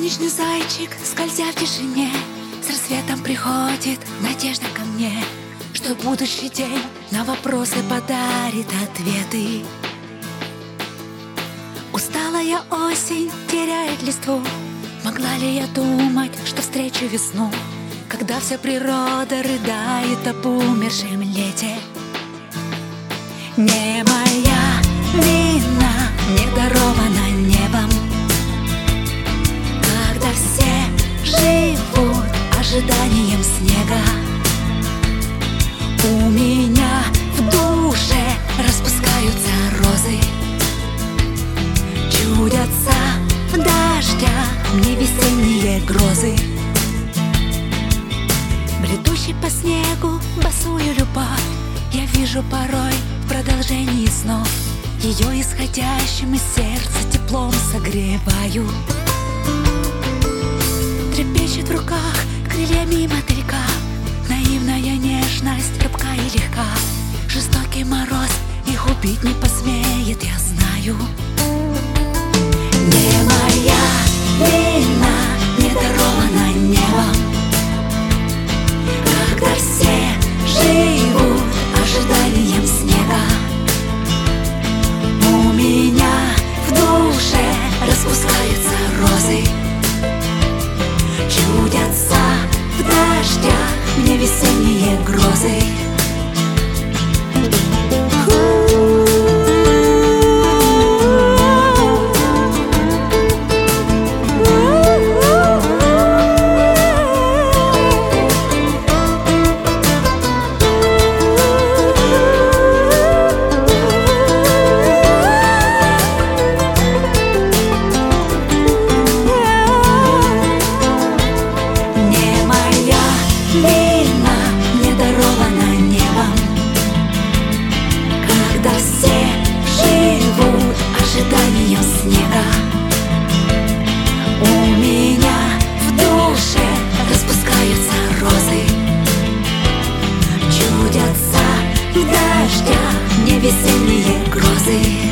Солнечный зайчик, скользя в тишине, с рассветом приходит надежда ко мне, что будущий день на вопросы подарит ответы. Усталая осень теряет листву. Могла ли я думать, что встречу весну, когда вся природа рыдает об умершем лете? Не моя вина, не дарована небом, когда все живут ожиданием снега. У меня в душе распускаются розы, чудятся в дождях мне весенние грозы. Бредущий по снегу босую любовь я вижу порой в продолжении снов. Ее исходящим из сердца теплом согреваю. Трепещет в руках крыльями мотылька, наивная нежность, хрупка и легка. Жестокий мороз их убить не посмеет, я знаю. Не моя вина, не дарована небом, когда все живут ожиданием снега. У меня в душе распускаются розы, чудятся в дождях мне весенние грозы. Когда все живут ожиданием снега, у меня в душе распускаются розы, чудятся в дождях мне весенние грозы.